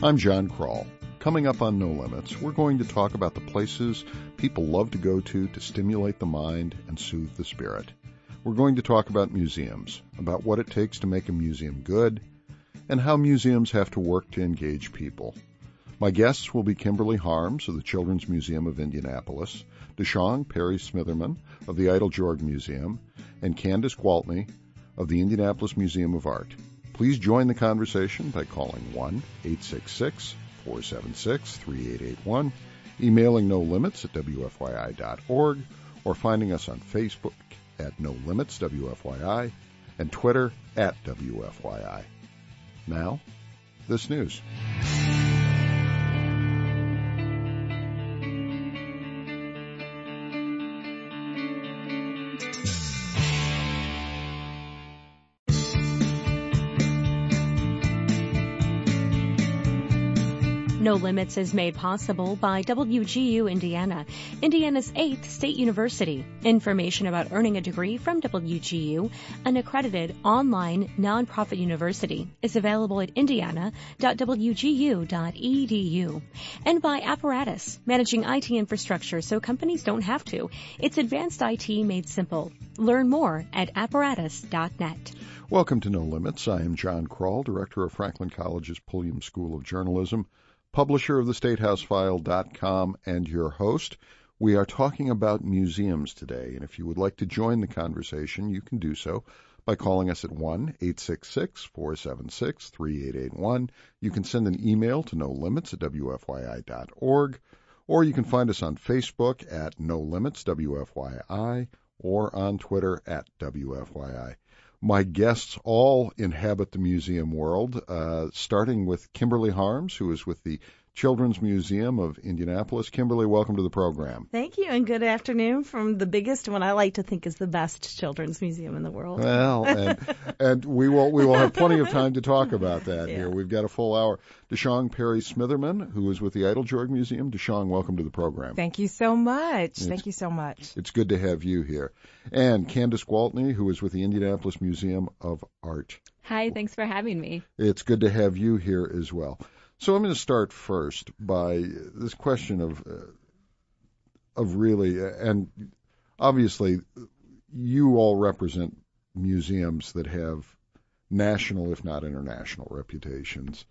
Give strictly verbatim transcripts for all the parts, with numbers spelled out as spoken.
I'm John Kroll. Coming up on No Limits, we're going to talk about the places people love to go to to stimulate the mind and soothe the spirit. We're going to talk about museums, about what it takes to make a museum good, and how museums have to work to engage people. My guests will be Kimberly Harms of the Children's Museum of Indianapolis, Deshong Perry-Smitherman of the Eiteljorg Museum, and Candace Gwaltney of the Indianapolis Museum of Art. Please join the conversation by calling one eight six six, four seven six, three eight eight one, emailing no limits at w f y i dot org, or finding us on Facebook at No Limits W F Y I and Twitter at W F Y I. Now, this news. No Limits is made possible by W G U Indiana, Indiana's eighth state university. Information about earning a degree from W G U, an accredited online nonprofit university, is available at indiana dot w g u dot e d u. And by Apparatus, managing I T infrastructure so companies don't have to. It's advanced I T made simple. Learn more at apparatus dot net. Welcome to No Limits. I am John Kroll, director of Franklin College's Pulliam School of Journalism, publisher of the state house file dot com, and your host. We are talking about museums today, and if you would like to join the conversation, you can do so by calling us at one eight six six, four seven six, three eight eight one. You can send an email to no limits at w f y i dot org, or you can find us on Facebook at No Limits W F Y I, or on Twitter at W F Y I. My guests all inhabit the museum world, uh, starting with Kimberly Harms, who is with the Children's Museum of Indianapolis. Kimberly, welcome to the program. Thank you, and good afternoon from the biggest, what I like to think is the best children's museum in the world. Well, and, and we will we will have plenty of time to talk about that yeah. here. We've got a full hour. Deshong Perry-Smitherman, who is with the Eiteljorg Museum. Deshong, welcome to the program. Thank you so much. It's, Thank you so much. It's good to have you here. And Candace Gwaltney, who is with the Indianapolis Museum of Art. Hi, thanks for having me. It's good to have you here as well. So I'm going to start first by this question of uh, of really, and obviously you all represent museums that have national, if not international, reputations.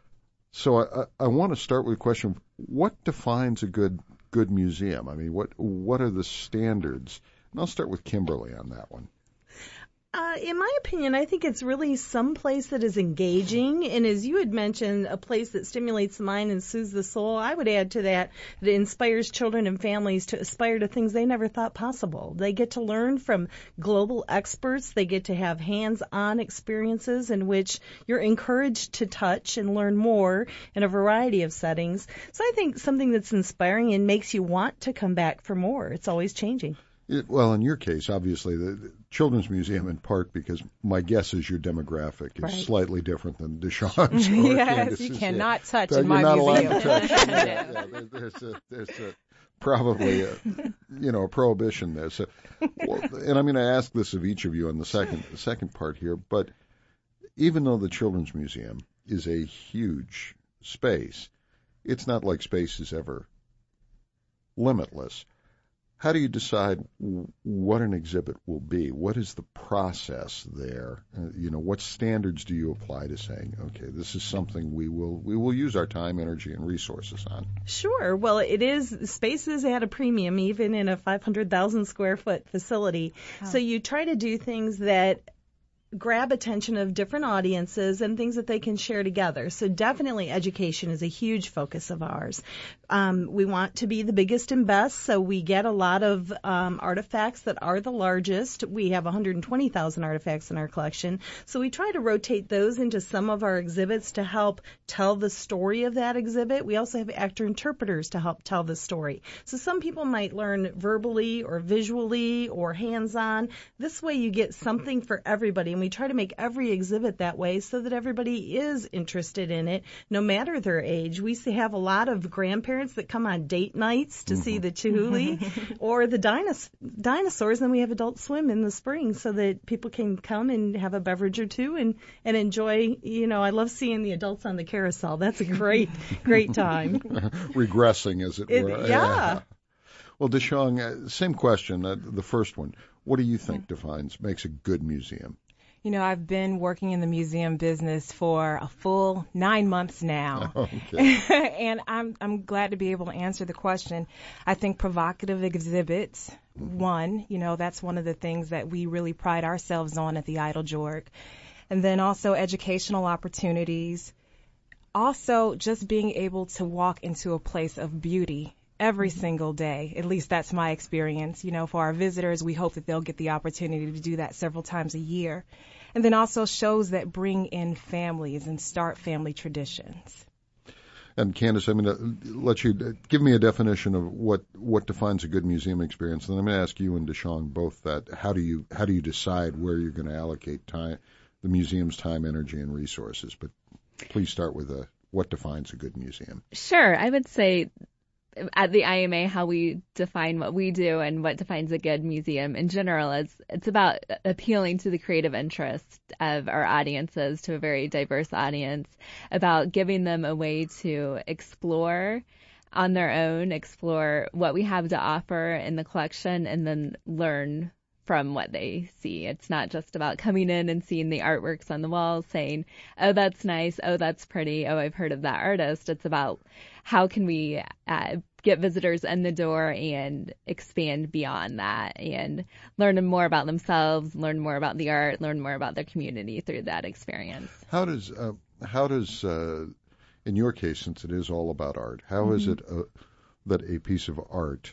So I, I want to start with a question of what defines a good good museum? I mean, what what are the standards? And I'll start with Kimberly on that one. Uh, in my opinion, I think it's really some place that is engaging, and as you had mentioned, a place that stimulates the mind and soothes the soul. I would add to that that it inspires children and families to aspire to things they never thought possible. They get to learn from global experts. They get to have hands-on experiences in which you're encouraged to touch and learn more in a variety of settings. So I think something that's inspiring and makes you want to come back for more. It's always changing. It, well, in your case, obviously, the, the Children's Museum, in part because my guess is your demographic is right. slightly different than Deshong's. Yes, you cannot yeah. touch so in my you're not museum. allowed to touch. yeah, yeah, there, there's a, there's a, probably a, you know, a prohibition there. So, well, and I'm going to ask this of each of you on the second the second part here. But even though the Children's Museum is a huge space, it's not like space is ever limitless. How do you decide what an exhibit will be? What is the process there? Uh, you know, what standards do you apply to saying, okay, this is something we will we will use our time, energy, and resources on? Sure. Well, it is spaces at a premium, even in a five hundred thousand square foot facility. Oh. So you try to do things that grab attention of different audiences and things that they can share together. So definitely education is a huge focus of ours. Um, we want to be the biggest and best, so we get a lot of um, artifacts that are the largest. We have one hundred twenty thousand artifacts in our collection, so we try to rotate those into some of our exhibits to help tell the story of that exhibit. We also have actor interpreters to help tell the story. So some people might learn verbally or visually or hands-on. This way you get something for everybody. and we try to make every exhibit that way so that everybody is interested in it, no matter their age. We have a lot of grandparents that come on date nights to mm-hmm. see the Chihuly or the dinos- dinosaurs, and then we have Adult Swim in the spring so that people can come and have a beverage or two and, and enjoy, you know, I love seeing the adults on the carousel. That's a great, great time. Regressing, as it, it were. Yeah. Well, DeShong, uh, same question, uh, the first one. What do you think defines, makes a good museum? You know, I've been working in the museum business for a full nine months now. Okay. And I'm I'm glad to be able to answer the question. I think provocative exhibits, mm-hmm. one, you know, that's one of the things that we really pride ourselves on at the Eiteljorg. And then also educational opportunities. Also, just being able to walk into a place of beauty every single day. At least that's my experience. You know, for our visitors, we hope that they'll get the opportunity to do that several times a year. And then also shows that bring in families and start family traditions. And Candace, I'm going to let you uh, give me a definition of what, what defines a good museum experience. And then I'm going to ask you and DeShong both that. How do you how do you decide where you're going to allocate time, the museum's time, energy, and resources? But please start with a, what defines a good museum. Sure, I would say at the I M A, how we define what we do and what defines a good museum in general is it's about appealing to the creative interest of our audiences, to a very diverse audience, about giving them a way to explore on their own, explore what we have to offer in the collection, and then learn from what they see. It's not just about coming in and seeing the artworks on the walls saying, oh, that's nice, oh, that's pretty, oh, I've heard of that artist. It's about how can we uh, get visitors in the door and expand beyond that and learn more about themselves, learn more about the art, learn more about their community through that experience. How does, uh, how does uh, in your case, since it is all about art, how mm-hmm. is it uh, that a piece of art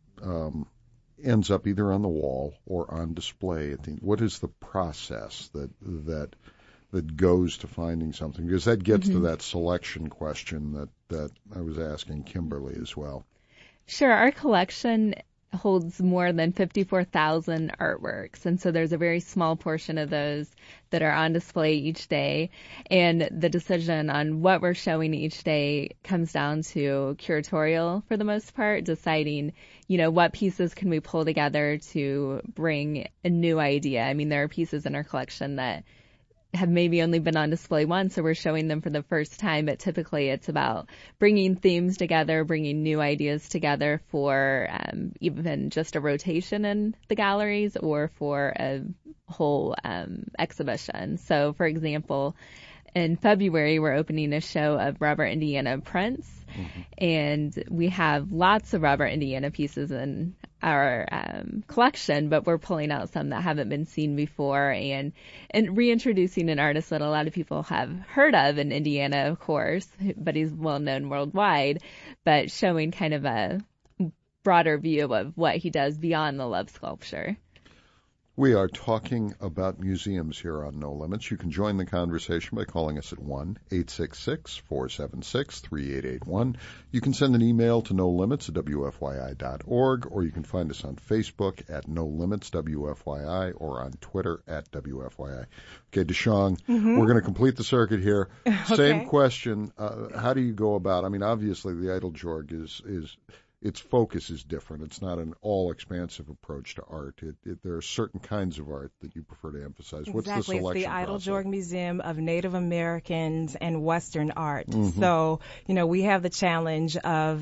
um, ends up either on the wall or on display at the, what is the process that that that goes to finding something? Because that gets mm-hmm. to that selection question that that I was asking Kimberly as well. Sure, our collection holds more than fifty-four thousand artworks, and so there's a very small portion of those that are on display each day, and the decision on what we're showing each day comes down to curatorial for the most part, deciding, you know, what pieces can we pull together to bring a new idea. I mean, there are pieces in our collection that have maybe only been on display once, so we're showing them for the first time, but typically it's about bringing themes together, bringing new ideas together for um, even just a rotation in the galleries or for a whole um, exhibition. So, for example, in February, we're opening a show of Robert Indiana prints, mm-hmm. and we have lots of Robert Indiana pieces in our um, collection, but we're pulling out some that haven't been seen before and and reintroducing an artist that a lot of people have heard of in Indiana, of course, but he's well known worldwide, but showing kind of a broader view of what he does beyond the love sculpture. We are talking about museums here on No Limits. You can join the conversation by calling us at one eight six six, four seven six, three eight eight one. You can send an email to no limits at w f y i dot org, or you can find us on Facebook at No Limits W F Y I or on Twitter at W F Y I. Okay, DeShong, mm-hmm. we're going to complete the circuit here. Okay. Same question. Uh, how do you go about, I mean, obviously the Eiteljorg is is its focus is different. It's not an all-expansive approach to art. It, it, there are certain kinds of art that you prefer to emphasize. Exactly. What's the selection It's the process? Eiteljorg Museum of Native Americans and Western Art. Mm-hmm. So, you know, we have the challenge of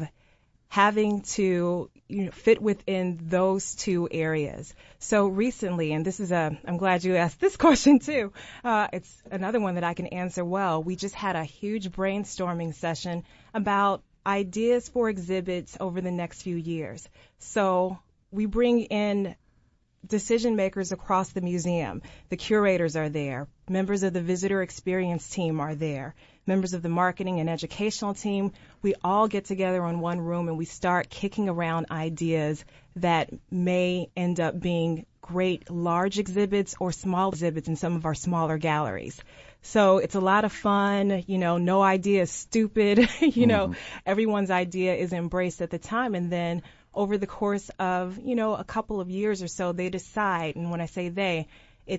having to, you know, fit within those two areas. So recently, and this is a, I'm glad you asked this question too. Uh, it's another one that I can answer well. We just had a huge brainstorming session about ideas for exhibits over the next few years. So we bring in decision makers across the museum. The curators are there. Members of the visitor experience team are there. Members of the marketing and educational team. We all get together in one room and we start kicking around ideas that may end up being great large exhibits or small exhibits in some of our smaller galleries. So it's a lot of fun, you know, no idea is stupid, you mm-hmm. know, everyone's idea is embraced at the time. And then over the course of, you know, a couple of years or so, they decide, and when I say they, it's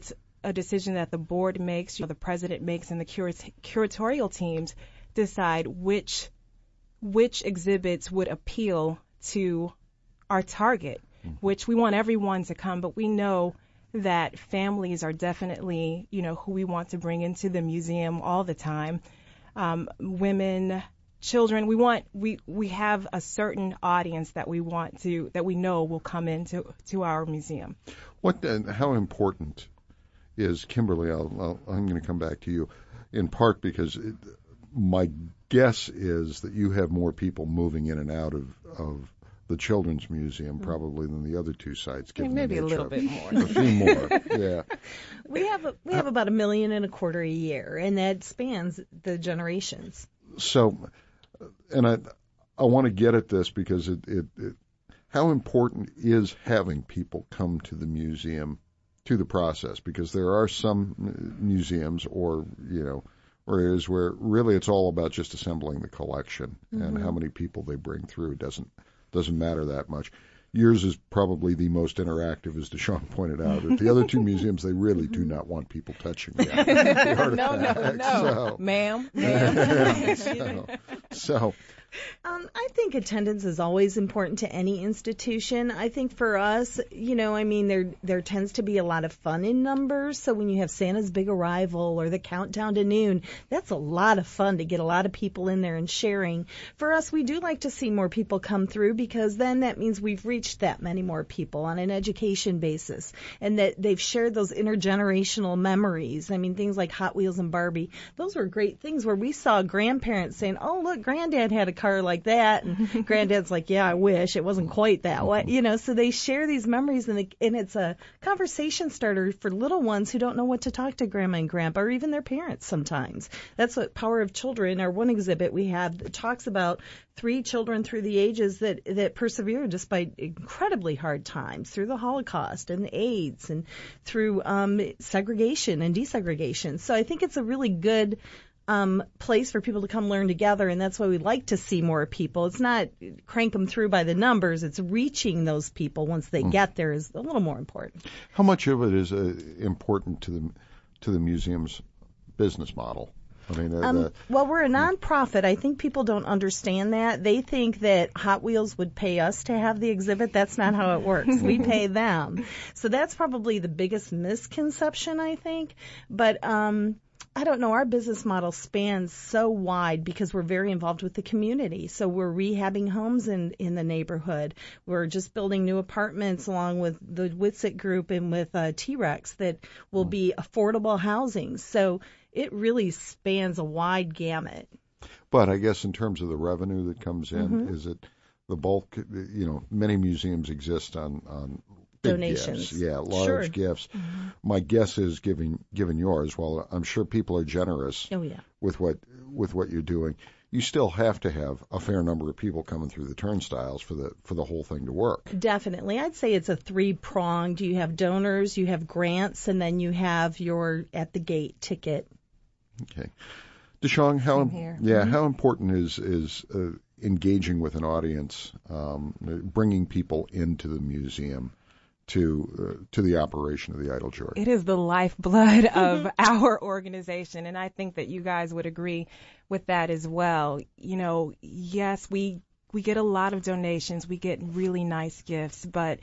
a decision that the board makes, you know, the president makes, and the curat- curatorial teams decide which which exhibits would appeal to our target, which we want everyone to come, but we know that families are definitely, you know, who we want to bring into the museum all the time. Um, women, children, we want, we, we have a certain audience that we want to, that we know will come into to our museum. What, uh, how important is, Kimberly, I'll, I'll, I'm going to come back to you, in part because it, my guess is that you have more people moving in and out of, of the Children's Museum probably than the other two sites. Yeah, maybe a little bit more. A few more, yeah. We have a, we have about a million and a quarter a year, and that spans the generations. So, and I I want to get at this because it, it, it how important is having people come to the museum, to the process, because there are some museums or, you know, areas where really it's all about just assembling the collection, mm-hmm. and how many people they bring through doesn't doesn't matter that much. Yours is probably the most interactive, as Deshawn pointed out. At the other two museums, they really do not want people touching the artifacts. No, no, no. So, ma'am, ma'am. so, so Um, I think attendance is always important to any institution. I think for us, you know, I mean, there there tends to be a lot of fun in numbers. So when you have Santa's Big Arrival or the Countdown to Noon, that's a lot of fun to get a lot of people in there and sharing. For us, we do like to see more people come through because then that means we've reached that many more people on an education basis and that they've shared those intergenerational memories. I mean, things like Hot Wheels and Barbie, those were great things where we saw grandparents saying, oh, look, Granddad had a car like that, and Granddad's like, yeah, I wish it wasn't quite that way, you know. So they share these memories, and, they, and it's a conversation starter for little ones who don't know what to talk to Grandma and Grandpa or even their parents sometimes. That's what Power of Children, our one exhibit we have, that talks about three children through the ages that that persevered despite incredibly hard times through the Holocaust and AIDS and through um, segregation and desegregation. So I think it's a really good Um, place for people to come learn together, and that's why we like to see more people. It's not crank them through by the numbers. It's reaching those people once they mm. get there is a little more important. How much of it is uh, important to the to the museum's business model? I mean, uh, um, the, well, we're a nonprofit. I think people don't understand that. They think that Hot Wheels would pay us to have the exhibit. That's not how it works. We pay them. So that's probably the biggest misconception, I think. But um I don't know. Our business model spans so wide because we're very involved with the community. So we're rehabbing homes in, in the neighborhood. We're just building new apartments along with the Witsit Group and with uh, T-Rex that will be affordable housing. So it really spans a wide gamut. But I guess in terms of the revenue that comes in, mm-hmm. is it the bulk? You know, many museums exist on, on big donations. Gifts. Yeah, large sure. gifts. Mm-hmm. My guess is, given given yours, well, I'm sure people are generous oh, yeah. with what with what you're doing. You still have to have a fair number of people coming through the turnstiles for the for the whole thing to work. Definitely. I'd say it's a three-pronged. You have donors, you have grants, and then you have your at-the-gate ticket. Okay. Deshawn, how yeah, mm-hmm. how important is is uh, engaging with an audience, um, bringing people into the museum to uh, to the operation of the Eiteljorg? It is the lifeblood of our organization, and I think that you guys would agree with that as well. You know, yes, we we get a lot of donations, we get really nice gifts, but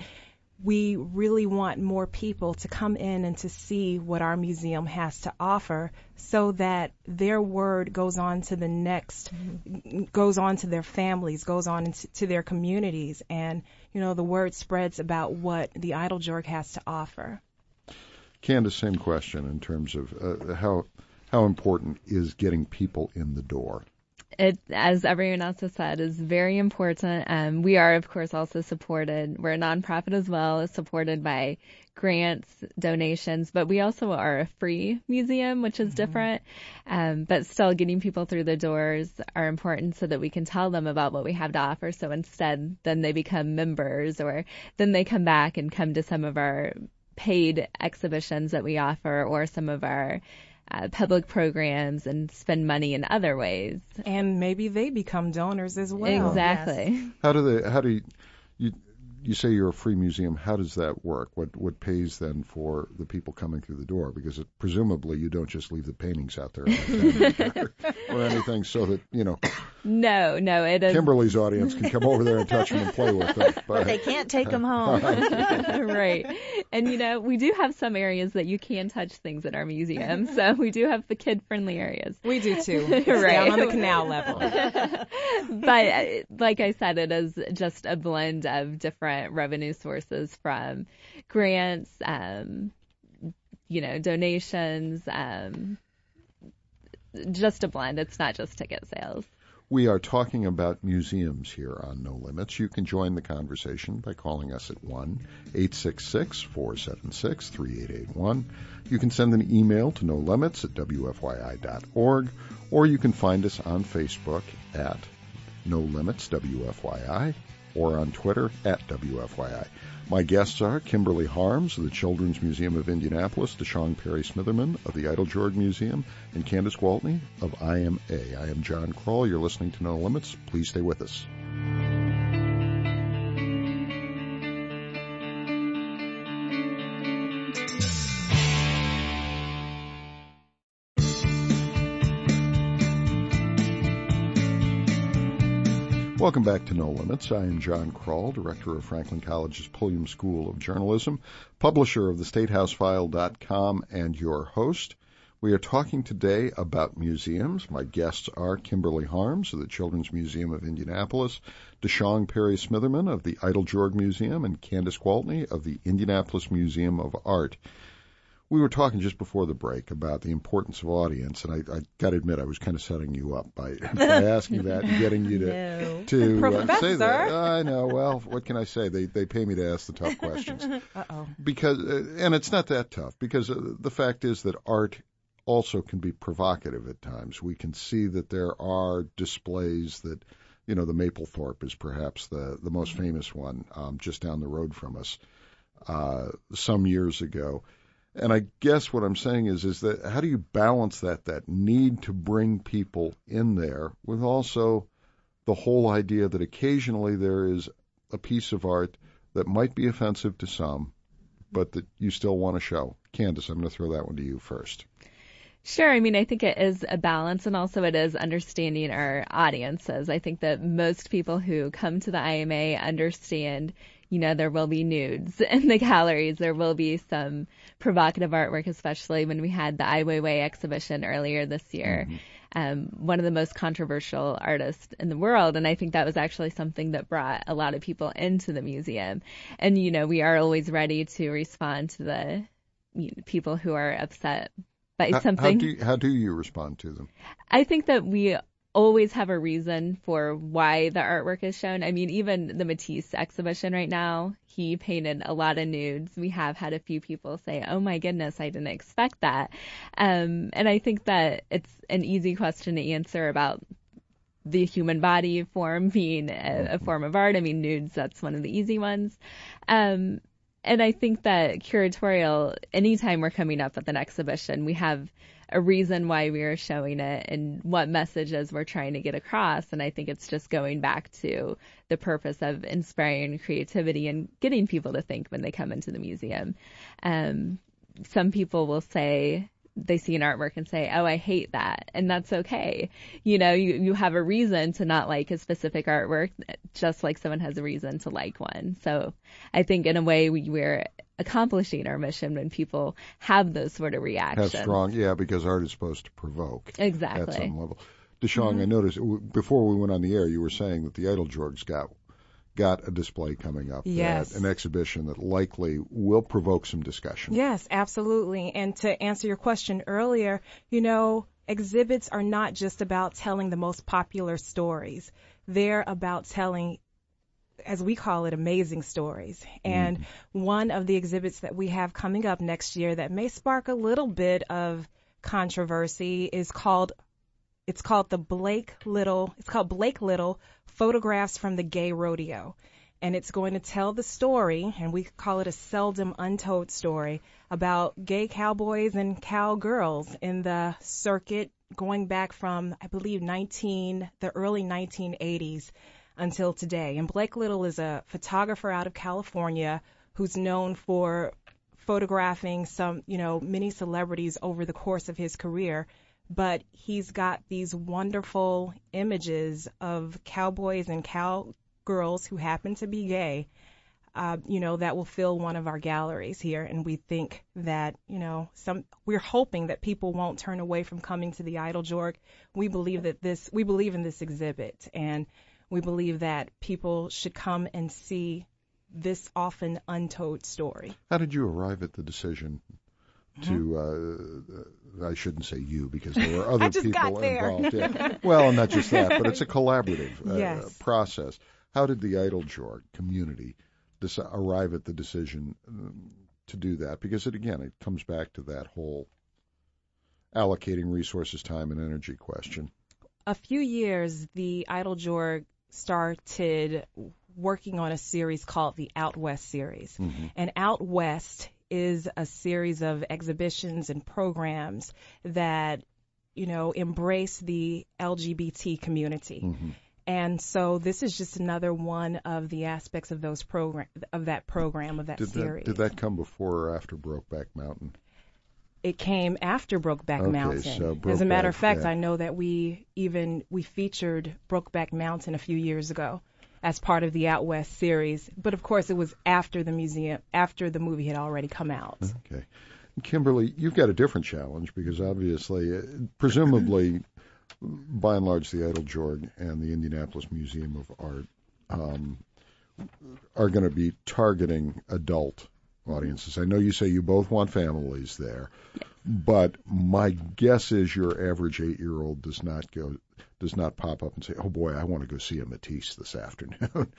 we really want more people to come in and to see what our museum has to offer so that their word goes on to the next, mm-hmm. goes on to their families, goes on into, to their communities. And, you know, the word spreads about what the Eiteljorg has to offer. Candace, same question in terms of uh, how how important is getting people in the door? It, as everyone else has said, is very important. Um, we are, of course, also supported. We're a nonprofit as well, supported by grants, donations, but we also are a free museum, which is mm-hmm. different. Um, but still, getting people through the doors are important so that we can tell them about what we have to offer. So instead, then they become members, or then they come back and come to some of our paid exhibitions that we offer, or some of our Uh, public programs, and spend money in other ways. And maybe they become donors as well. Exactly. Yes. How do they? How do you, you? you say you're a free museum. How does that work? What what pays then for the people coming through the door? Because it, presumably you don't just leave the paintings out there or, or anything so that, you know. No, no. It is. Kimberly's audience can come over there and touch them and play with them. But, but they can't take them home. Right. And, you know, we do have some areas that you can touch things in our museum. So we do have the kid-friendly areas. We do, too. It's right. down on the canal level. But like I said, it is just a blend of different revenue sources from grants, um, you know, donations, um, just a blend. It's not just ticket sales. We are talking about museums here on No Limits. You can join the conversation by calling us at one eight six six, four seven six, three eight eight one. You can send an email to no limits at w f y i dot org, or you can find us on Facebook at No Limits W F Y I, or on Twitter at W F Y I. My guests are Kimberly Harms of the Children's Museum of Indianapolis, Deshong Perry Smitherman of the Eiteljorg Museum, and Candace Gwaltney of I M A. I am John Kroll. You're listening to No Limits. Please stay with us. Welcome back to No Limits. I am John Kroll, director of Franklin College's Pulliam School of Journalism, publisher of the state house file dot com, and your host. We are talking today about museums. My guests are Kimberly Harms of the Children's Museum of Indianapolis, Deshong Perry Smitherman of the Eiteljorg Museum, and Candace Gwaltney of the Indianapolis Museum of Art. We were talking just before the break about the importance of audience, and I, I got to admit I was kind of setting you up by, by asking that and getting you to No. to uh, say that. I know. Well, what can I say? They they pay me to ask the tough questions. Uh-oh. Because uh, and it's not that tough because uh, the fact is that art also can be provocative at times. We can see that there are displays that, you know, the Mapplethorpe is perhaps the the most famous one, um, just down the road from us, uh, some years ago. And I guess what I'm saying is, is that how do you balance that, that need to bring people in there with also the whole idea that occasionally there is a piece of art that might be offensive to some, but that you still want to show? Candace, I'm going to throw that one to you first. Sure. I mean, I think it is a balance, and also it is understanding our audiences. I think that most people who come to the I M A understand, you know, there will be nudes in the galleries. There will be some provocative artwork, especially when we had the Ai Weiwei exhibition earlier this year. Mm-hmm. Um, one of the most controversial artists in the world. And I think that was actually something that brought a lot of people into the museum. And, you know, we are always ready to respond to the you know, people who are upset by how, something. How do, you, how do you respond to them? I think that we always have a reason for why the artwork is shown. I mean, even the Matisse exhibition right now, he painted a lot of nudes. We have had a few people say, oh my goodness, I didn't expect that. Um, and I think that it's an easy question to answer about the human body form being a, a form of art. I mean, nudes, that's one of the easy ones. Um, and I think that curatorial, anytime we're coming up with an exhibition, we have a reason why we are showing it and what messages we're trying to get across. And I think it's just going back to the purpose of inspiring creativity and getting people to think when they come into the museum. Um, some people will say they see an artwork and say, oh, I hate that. And that's okay. You know, you, you have a reason to not like a specific artwork, just like someone has a reason to like one. So I think in a way we, we're accomplishing our mission when people have those sort of reactions. Have strong, yeah, because art is supposed to provoke. Exactly. At some level. Deshong, mm-hmm. I noticed before we went on the air, you were saying that the Eiteljorg's got got a display coming up, yes. that, an exhibition that likely will provoke some discussion. Yes, absolutely. And to answer your question earlier, you know, exhibits are not just about telling the most popular stories. They're about telling, as we call it, amazing stories. And mm. one of the exhibits that we have coming up next year that may spark a little bit of controversy is called It's called the Blake Little, it's called Blake Little Photographs from the Gay Rodeo. And it's going to tell the story, and we call it a seldom untold story, about gay cowboys and cowgirls in the circuit going back from, I believe, nineteen the early nineteen eighties until today. And Blake Little is a photographer out of California who's known for photographing some, you know, many celebrities over the course of his career. But he's got these wonderful images of cowboys and cowgirls who happen to be gay, uh, you know, that will fill one of our galleries here. And we think that, you know, some we're hoping that people won't turn away from coming to the Idle Jorg. We believe that this, we believe in this exhibit, and we believe that people should come and see this often untold story. How did you arrive at the decision to, uh, I shouldn't say you because there were other people involved. Yeah. Well, and not just that, but it's a collaborative uh, yes. process. How did the Idle Jorg community dis- arrive at the decision um, to do that? Because, it, again, it comes back to that whole allocating resources, time, and energy question. A few years, the Idle Jorg started working on a series called the Out West series. Mm-hmm. And Out West is a series of exhibitions and programs that, you know, embrace the L G B T community. Mm-hmm. And so this is just another one of the aspects of those program of that program of that did series. That, did that come before or after Brokeback Mountain? It came after Brokeback okay, Mountain. So Brokeback, As a matter of fact, yeah. I know that we even we featured Brokeback Mountain a few years ago as part of the Out West series. But of course, it was after the museum, after the movie had already come out. Okay. Kimberly, you've got a different challenge because obviously, uh, presumably, by and large, the Idle Jorg and the Indianapolis Museum of Art um, are going to be targeting adult audiences. I know you say you both want families there, yes. But my guess is your average eight-year-old does not go does not pop up and say, "Oh boy, I want to go see a Matisse this afternoon."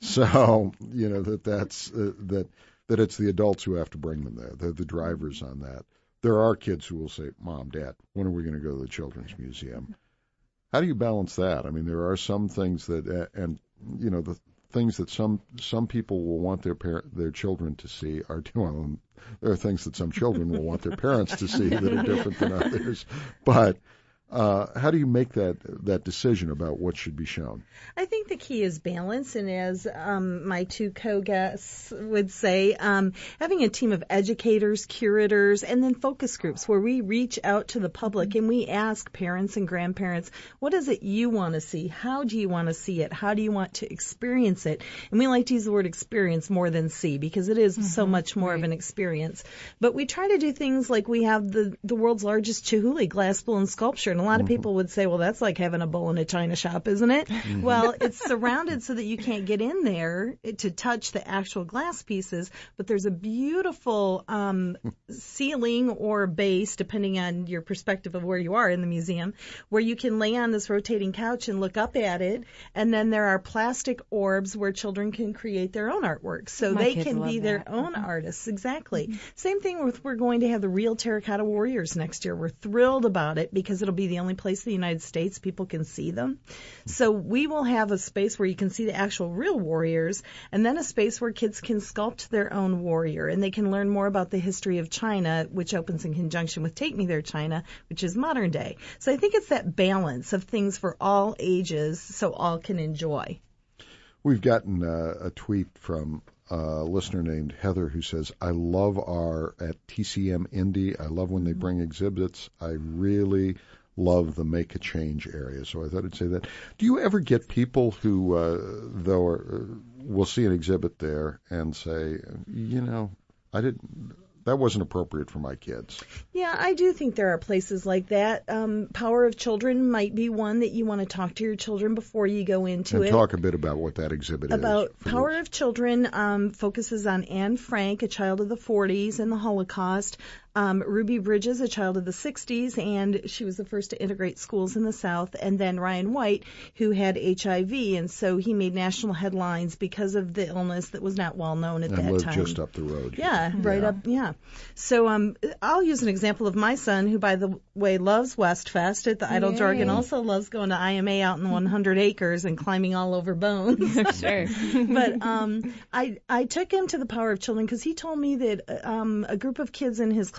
So you know that that's uh, that that it's the adults who have to bring them there. They're the drivers on that. There are kids who will say, "Mom, Dad, when are we going to go to the Children's Museum?" How do you balance that? I mean, there are some things that, uh, and you know, the things that some some people will want their parent, their children to see are well, there are things that some children will want their parents to see that are different than others. But uh, how do you make that that decision about what should be shown? I think the key is balance, and as um, my two co-guests would say, um, having a team of educators, curators, and then focus groups where we reach out to the public and we ask parents and grandparents, what is it you want to see? How do you want to see it? How do you want to experience it? And we like to use the word experience more than see because it is mm-hmm. so much more right. of an experience. But we try to do things like we have the, the world's largest Chihuly glass blown sculpture. And a lot of people would say, well, that's like having a bowl in a china shop, isn't it? Mm-hmm. Well, it's surrounded so that you can't get in there to touch the actual glass pieces, but there's a beautiful um, ceiling or base, depending on your perspective of where you are in the museum, where you can lay on this rotating couch and look up at it. And then there are plastic orbs where children can create their own artwork. So My they kids can love be that. their own mm-hmm. artists. Exactly. Mm-hmm. Same thing with we're going to have the real Terracotta Warriors next year. We're thrilled about it because it'll be the only place in the United States people can see them. So we will have a space where you can see the actual real warriors, and then a space where kids can sculpt their own warrior, and they can learn more about the history of China, which opens in conjunction with Take Me There, China, which is modern day. So I think it's that balance of things for all ages so all can enjoy. We've gotten uh, a tweet from a listener named Heather who says, I love our, at T C M Indy, I love when they bring exhibits. I really love the Make a Change area. So I thought I'd say that. Do you ever get people who, uh, though, are, will see an exhibit there and say, you know, I didn't, that wasn't appropriate for my kids? Yeah, I do think there are places like that. Um, Power of Children might be one that you want to talk to your children before you go into and it. And talk a bit about what that exhibit about is. About Power this. of Children um, focuses on Anne Frank, a child of the forties and the Holocaust. Um, Ruby Bridges, a child of the sixties, and she was the first to integrate schools in the South. And then Ryan White, who had H I V, and so he made national headlines because of the illness that was not well known at and that lived time. just up the road. Yeah, right yeah. up, yeah. So um, I'll use an example of my son, who, by the way, loves Westfest at the Idle Jorg and also loves going to I M A out in the one hundred acres and climbing all over bones. Sure. But um, I I took him to the Power of Children because he told me that um, a group of kids in his class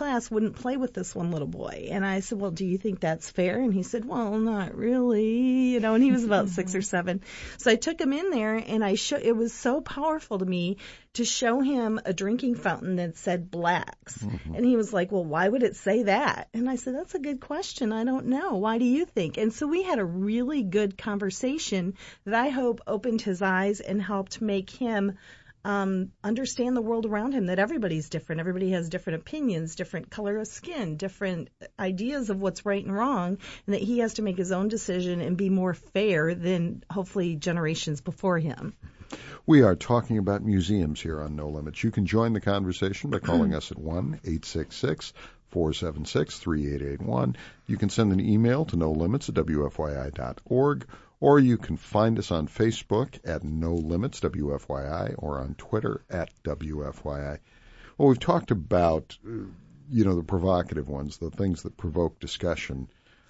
class wouldn't play with this one little boy. And I said, well, do you think that's fair? And he said, well, not really, you know, and he was about six or seven. So I took him in there, and I show, it was so powerful to me to show him a drinking fountain that said blacks. Mm-hmm. And he was like, well, why would it say that? And I said, that's a good question. I don't know. Why do you think? And so we had a really good conversation that I hope opened his eyes and helped make him um, understand the world around him, that everybody's different. Everybody has different opinions, different color of skin, different ideas of what's right and wrong, and that he has to make his own decision and be more fair than hopefully generations before him. We are talking about museums here on No Limits. You can join the conversation by calling us at one eight six six, four seven six, three eight eight one. You can send an email to no limits at w f y i dot org, or you can find us on Facebook at No Limits W F Y I, or on Twitter at W F Y I. Well, we've talked about, you know, the provocative ones, the things that provoke discussion.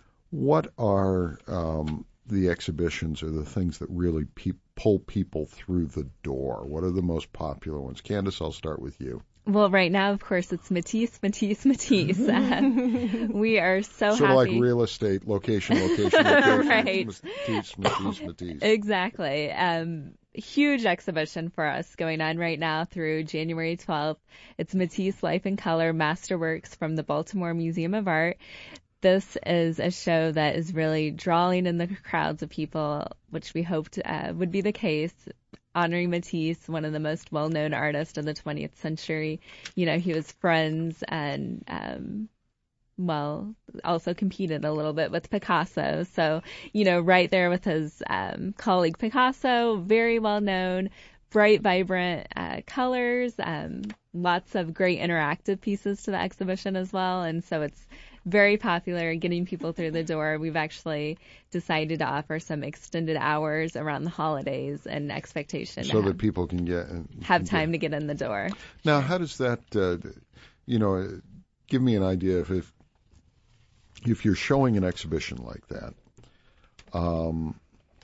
What are um, the exhibitions or the things that really pe- pull people through the door? What are the most popular ones? Candace, I'll start with you. Well, right now, of course, it's Matisse, Matisse, Matisse. Uh, we are so sort happy. Sort of like real estate, location, location, location. Right. Matisse, Matisse, Matisse. Exactly. Um, huge exhibition for us going on right now through January twelfth. It's Matisse Life in Color Masterworks from the Baltimore Museum of Art. This is a show that is really drawing in the crowds of people, which we hoped uh, would be the case. Honoring Matisse, one of the most well-known artists of the twentieth century. You know, he was friends and, um, well, also competed a little bit with Picasso. So, you know, right there with his um, colleague Picasso, very well-known, bright, vibrant uh, colors, um, lots of great interactive pieces to the exhibition as well. And so it's very popular, getting people through the door. We've actually decided to offer some extended hours around the holidays in expectation. So that have, people can get... Uh, have can time get. to get in the door. Now, how does that, uh, you know, give me an idea of if, if you're showing an exhibition like that, um,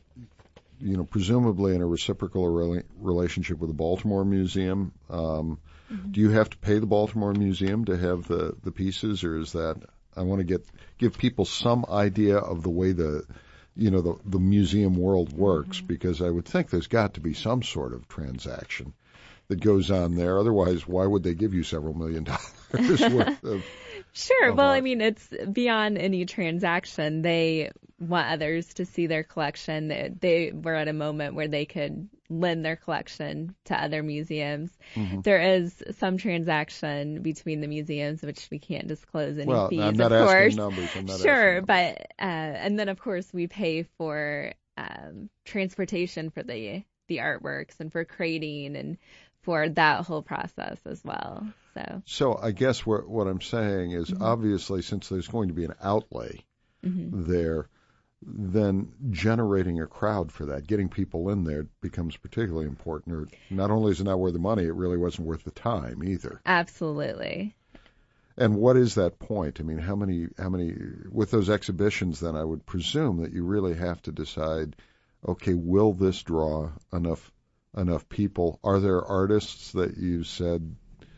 you know, presumably in a reciprocal rela- relationship with the Baltimore Museum, um, mm-hmm. do you have to pay the Baltimore Museum to have the, the pieces, or is that... I want to get give people some idea of the way the, you know, the, the museum world works, mm-hmm. because I would think there's got to be some sort of transaction that goes on there. Otherwise, why would they give you several million dollars worth of? Sure. Of well, art? I mean, it's beyond any transaction. They want others to see their collection. They, they were at a moment where they could lend their collection to other museums. Mm-hmm. There is some transaction between the museums, which we can't disclose any well, fees, I'm not of asking course. Numbers. I'm not sure, asking but uh, and then of course we pay for um, transportation for the the artworks and for crating and for that whole process as well. So, so I guess what what I'm saying is, mm-hmm. obviously, since there's going to be an outlay mm-hmm. there, then generating a crowd for that, getting people in there, becomes particularly important. Or not only is it not worth the money, it really wasn't worth the time either. Absolutely. And what is that point? I mean, how many, how many, with those exhibitions, then I would presume that you really have to decide, okay, will this draw enough, enough people? Are there artists that you said,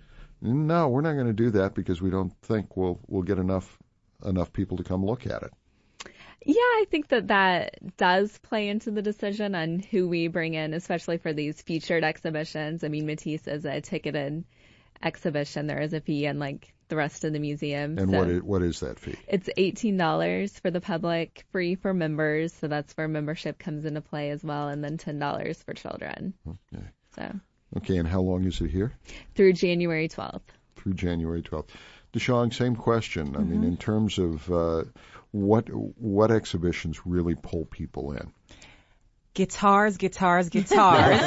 no, we're not going to do that because we don't think we'll, we'll get enough, enough people to come look at it? Yeah, I think that that does play into the decision on who we bring in, especially for these featured exhibitions. I mean, Matisse is a ticketed exhibition. There is a fee, unlike the rest of the museum. And so what is, what is that fee? It's eighteen dollars for the public, free for members. So that's where membership comes into play as well, and then ten dollars for children. Okay. So. Okay, and how long is it here? Through January twelfth. Through January twelfth. DeShong, same question. I mm-hmm. mean, in terms of uh, what what exhibitions really pull people in? Guitars, guitars, guitars.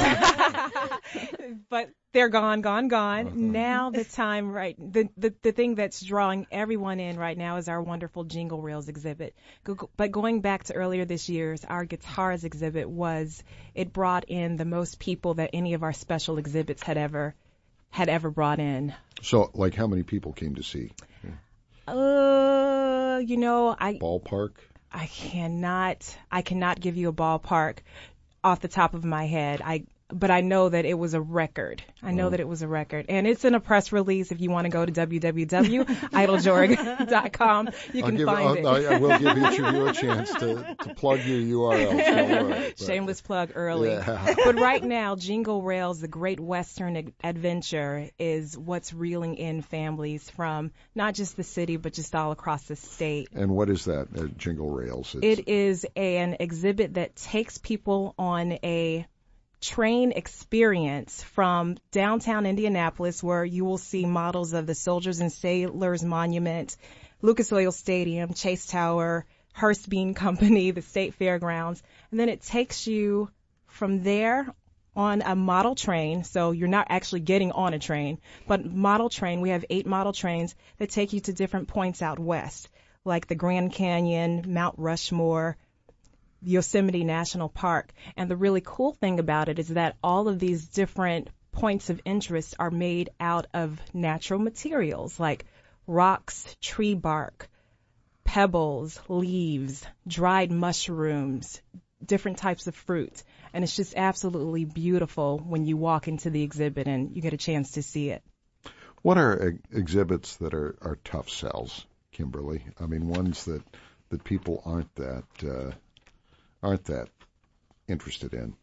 But they're gone, gone, gone. Uh-huh. Now the time, right, the, the the thing that's drawing everyone in right now is our wonderful Jingle Reels exhibit. Go, but going back to earlier this year's, our guitars exhibit was, it brought in the most people that any of our special exhibits had ever had ever brought in. So, like, how many people came to see? Yeah. Uh, you know, I ballpark. I cannot. I cannot give you a ballpark off the top of my head. I but I know that it was a record. I know mm. that it was a record. And it's in a press release. If you want to go to w w w dot idle jorg dot com, you can give, find I'll, it. I will give each of you a chance to, to plug your U R Ls. Don't worry, Shameless plug early. Yeah. But right now, Jingle Rails, the Great Western Ad- Adventure, is what's reeling in families from not just the city, but just all across the state. And what is that, uh, Jingle Rails? It's... It is a, an exhibit that takes people on a train experience from downtown Indianapolis, where you will see models of the Soldiers and Sailors Monument, Lucas Oil Stadium, Chase Tower, Hearst Bean Company, the State Fairgrounds. And then it takes you from there on a model train. So you're not actually getting on a train, but model train. We have eight model trains that take you to different points out west, like the Grand Canyon, Mount Rushmore, Yosemite National Park. And the really cool thing about it is that all of these different points of interest are made out of natural materials like rocks, tree bark, pebbles, leaves, dried mushrooms, different types of fruit. And it's just absolutely beautiful when you walk into the exhibit and you get a chance to see it. What are ex- exhibits that are, are tough sells, Kimberly? I mean, ones that, that people aren't that uh, aren't that interested in?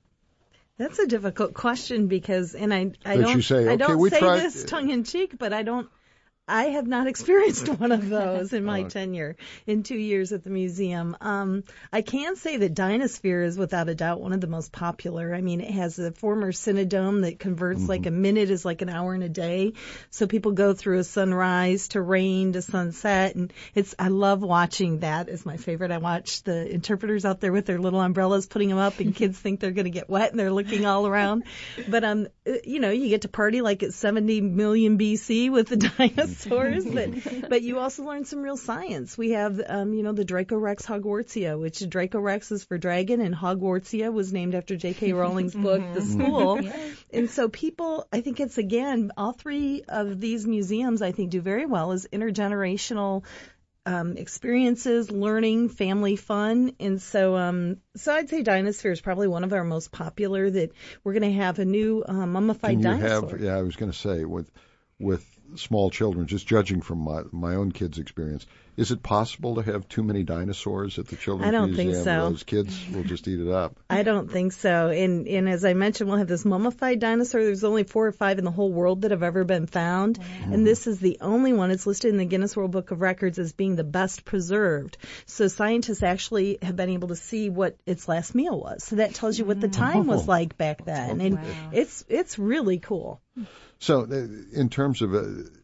That's a difficult question because, and I, I that don't, you say, okay, I don't we say tried... this tongue in cheek, but I don't, I have not experienced one of those in my tenure in two years at the museum. Um, I can say that Dinosphere is without a doubt one of the most popular. I mean, it has a former Cinedome that converts mm-hmm. like a minute is like an hour in a day. So people go through a sunrise to rain to sunset, and it's I love watching that. Is my favorite. I watch the interpreters out there with their little umbrellas putting them up, and kids think they're going to get wet, and they're looking all around. But um, you know, you get to party like it's seventy million B C with the dinosaurs. Dinosaurs, but but you also learn some real science. We have, um, you know, the Dracorex hogwartsia, which Dracorex is for dragon, and Hogwartsia was named after J K Rowling's book, The School. Yeah. And so people, I think it's, again, all three of these museums, I think, do very well as intergenerational um, experiences, learning, family fun. And so um, so I'd say Dinosphere is probably one of our most popular, that we're going to have a new uh, mummified Can you dinosaur. Have, yeah, I was going to say, with with small children, just judging from my, my own kids' experience, is it possible to have too many dinosaurs at the Children's I don't Museum? think so. Those kids will just eat it up. I don't think so. And, and as I mentioned, we'll have this mummified dinosaur. There's only four or five in the whole world that have ever been found. Wow. And this is the only one. It's listed in the Guinness World Book of Records as being the best preserved. So scientists actually have been able to see what its last meal was. So that tells you what the time was like back then. And wow. it's it's really cool. So uh, in terms of... Uh,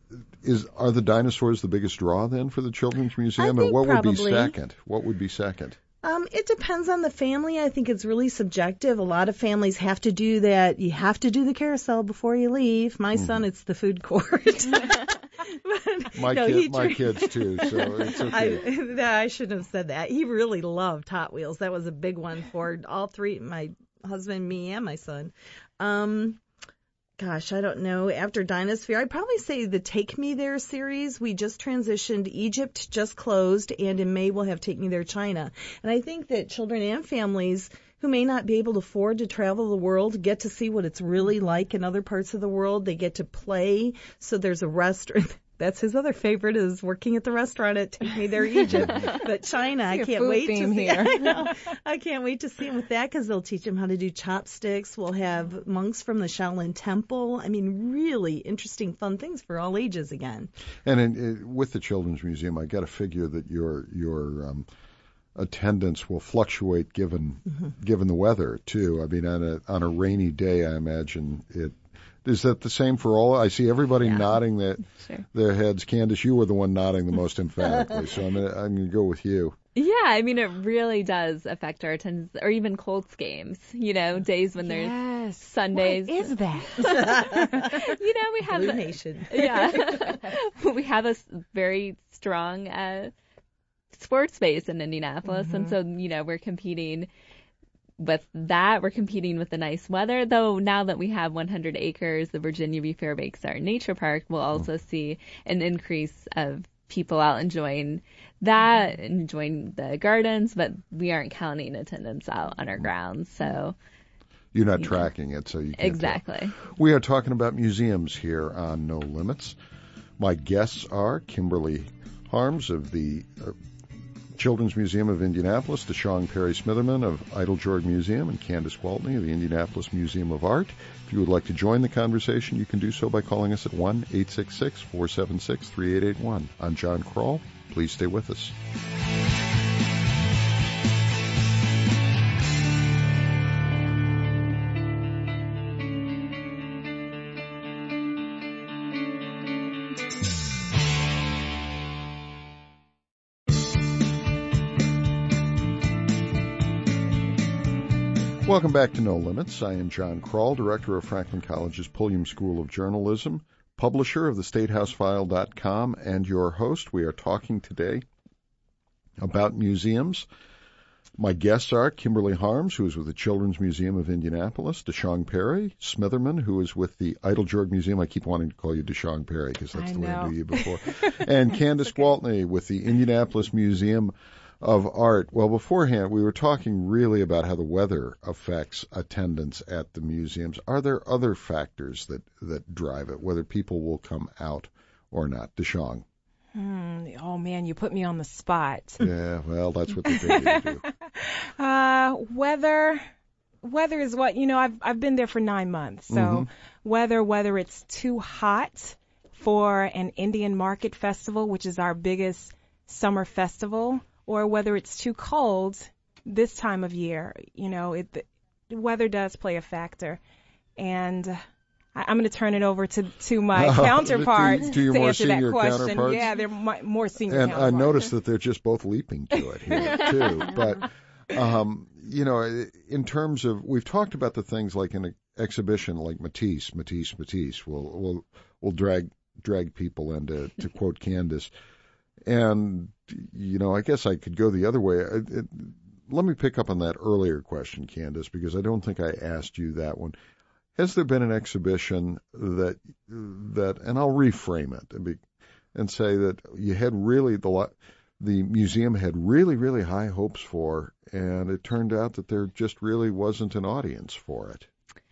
Is are the dinosaurs the biggest draw then for the Children's Museum, I think and what probably. would be second? What would be second? Um, it depends on the family. I think it's really subjective. A lot of families have to do that. You have to do the carousel before you leave. My mm-hmm. son, it's the food court. but, my no, kid, my kids too. So it's okay. I, I shouldn't have said that. He really loved Hot Wheels. That was a big one for all three, my husband, me, and my son. Um, Gosh, I don't know. After Dinosphere, I'd probably say the Take Me There series. We just transitioned. Egypt just closed, and in May we'll have Take Me There China. And I think that children and families who may not be able to afford to travel the world get to see what it's really like in other parts of the world. They get to play. So there's a restaurant. That's his other favorite, is working at the restaurant at Take Me There Egypt. But China, I can't wait to see. Here. I know. I can't wait to see him with that, because they'll teach him how to do chopsticks. We'll have monks from the Shaolin Temple. I mean, really interesting, fun things for all ages again. And in, in, with the Children's Museum, I got to figure that your your um, attendance will fluctuate given mm-hmm. given the weather too. I mean, on a on a rainy day, I imagine it. Is that the same for all? I see everybody yeah. nodding that, sure. their heads. Candace, you were the one nodding the most emphatically, so I'm going to I'm gonna go with you. Yeah, I mean, it really does affect our attendance, or even Colts games, you know, days when yes. there's Sundays. What is that? You know, we have... Blue Nation. Yeah. We have a very strong uh, sports base in Indianapolis, mm-hmm. and so, you know, we're competing... With that, we're competing with the nice weather, though now that we have one hundred acres, the Virginia View Fairbanks Art Nature Park, we'll also see an increase of people out enjoying that, enjoying the gardens, but we aren't counting attendance out on our grounds. So, You're not Yeah. tracking it, so you can't Exactly. tell. We are talking about museums here on No Limits. My guests are Kimberly Harms of the uh, Children's Museum of Indianapolis, DeShong Perry Smitherman of Eiteljorg Museum, and Candace Gwaltney of the Indianapolis Museum of Art. If you would like to join the conversation, you can do so by calling us at one eight six six, four seven six, three eight eight one. I'm John Kroll. Please stay with us. Welcome back to No Limits. I am John Kroll, director of Franklin College's Pulliam School of Journalism, publisher of the State House File dot com, and your host. We are talking today about museums. My guests are Kimberly Harms, who is with the Children's Museum of Indianapolis, DeShong Perry Smitherman, who is with the Eiteljorg Museum. I keep wanting to call you DeShong Perry because that's I the way I know. knew you before. And Candace okay. Gwaltney with the Indianapolis Museum of Art. Well, beforehand, we were talking really about how the weather affects attendance at the museums. Are there other factors that, that drive it, whether people will come out or not? DeShong. Hmm. Oh, man, you put me on the spot. Yeah, well, that's what they pay you to do. Uh, weather, weather is what, you know, I've, I've been there for nine months. So Mm-hmm. whether, whether it's too hot for an Indian Market Festival, which is our biggest summer festival, or whether it's too cold this time of year, you know, it, the weather does play a factor. And I, I'm going to turn it over to, to my counterparts to, to, your to more answer that senior question. counterparts? Yeah, they're my, more senior And I counterparts. noticed that they're just both leaping to it here, too. But, um, you know, in terms of, we've talked about the things like an exhibition like Matisse, Matisse, Matisse will will will drag drag people into, to quote Candace. And, you know, I guess I could go the other way. It, it, let me pick up on that earlier question, Candace, because I don't think I asked you that one. Has there been an exhibition that, that, and I'll reframe it and, be, and say that you had really, the, the museum had really, really high hopes for, and it turned out that there just really wasn't an audience for it?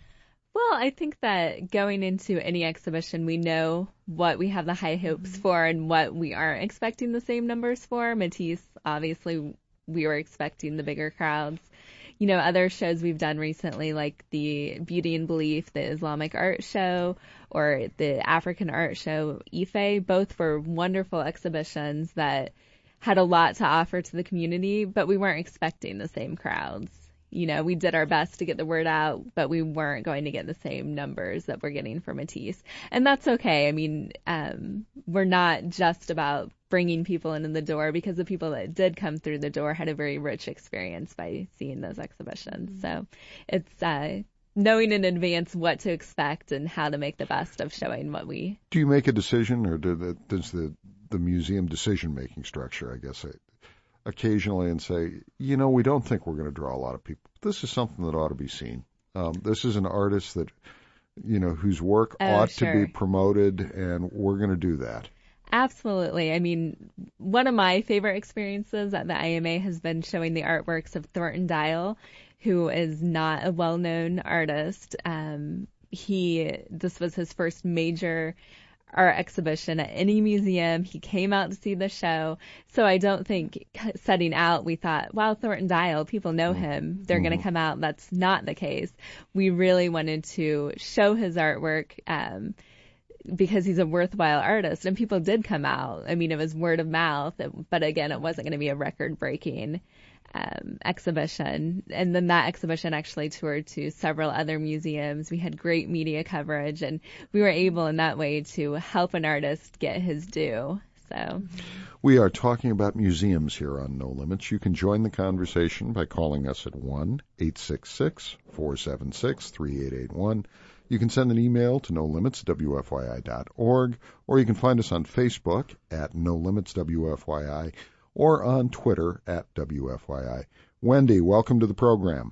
Well, I think that going into any exhibition, we know what we have the high hopes mm-hmm. for and what we aren't expecting the same numbers for. Matisse, obviously, we were expecting the bigger crowds. You know, other shows we've done recently, like the Beauty and Belief, the Islamic art show, or the African art show, Ife, both were wonderful exhibitions that had a lot to offer to the community, but we weren't expecting the same crowds. You know, we did our best to get the word out, but we weren't going to get the same numbers that we're getting for Matisse. And that's okay. I mean, um, we're not just about bringing people in the door, because the people that did come through the door had a very rich experience by seeing those exhibitions. Mm-hmm. So it's uh, knowing in advance what to expect and how to make the best of showing what we... Do you make a decision, or do the, does the, the museum decision-making structure, I guess, I, occasionally and say, you know, we don't think we're going to draw a lot of people. This is something that ought to be seen. Um, this is an artist that, you know, whose work oh, ought sure. to be promoted, and we're going to do that. Absolutely. I mean, one of my favorite experiences at the I M A has been showing the artworks of Thornton Dial, who is not a well-known artist. Um, he, this was his first major art exhibition at any museum. He came out to see the show. So I don't think setting out, we thought, wow, Thornton Dial, people know him. They're mm-hmm. going to come out. That's not the case. We really wanted to show his artwork, um, because he's a worthwhile artist, and people did come out. I mean, it was word of mouth, but again, it wasn't going to be a record-breaking um, exhibition. And then that exhibition actually toured to several other museums. We had great media coverage, and we were able in that way to help an artist get his due. So we are talking about museums here on No Limits. You can join the conversation by calling us at one eight six six, four seven six, three eight eight one. You can send an email to no limits w f y i dot org, or you can find us on Facebook at No Limits W F Y I, or on Twitter at W F Y I. Wendy, welcome to the program.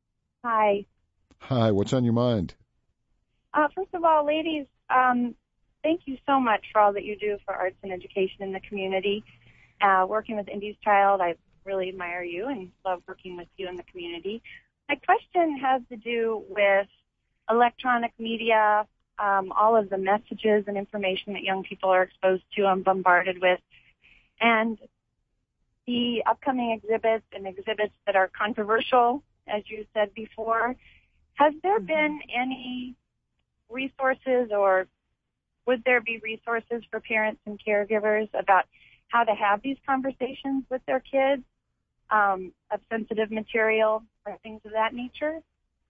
Hi. Hi, what's on your mind? Uh, first of all, ladies, um, thank you so much for all that you do for arts and education in the community. Uh, working with Indies Child, I really admire you and love working with you in the community. my question has to do with electronic media, um, all of the messages and information that young people are exposed to and bombarded with, and the upcoming exhibits and exhibits that are controversial, as you said before. Has there been any resources, or would there be resources for parents and caregivers about how to have these conversations with their kids, um, of sensitive material or things of that nature?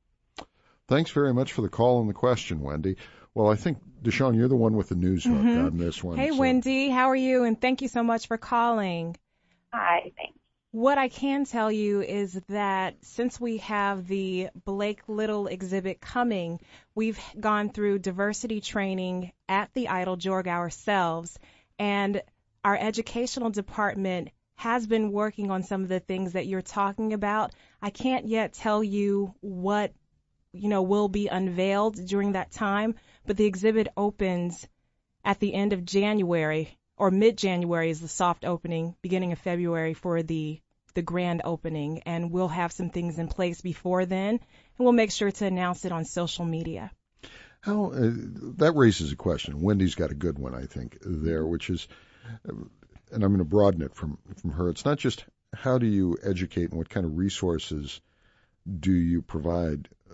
Thanks very much for the call and the question, Wendy. Well, I think, Deshawn, you're the one with the news hook Mm-hmm. on this one. Hey, so. Wendy, how are you? And thank you so much for calling. Hi, thanks. What I can tell you is that since we have the Blake Little exhibit coming, we've gone through diversity training at the Eiteljorg ourselves, and our educational department has been working on some of the things that you're talking about. I can't yet tell you what, you know, will be unveiled during that time, but the exhibit opens at the end of January, or mid-January is the soft opening, beginning of February for the the grand opening, and we'll have some things in place before then, and we'll make sure to announce it on social media. How uh, that raises a question. Wendy's got a good one, I think, there, which is, uh, and I'm going to broaden it from, from her. It's not just how do you educate and what kind of resources do you provide uh,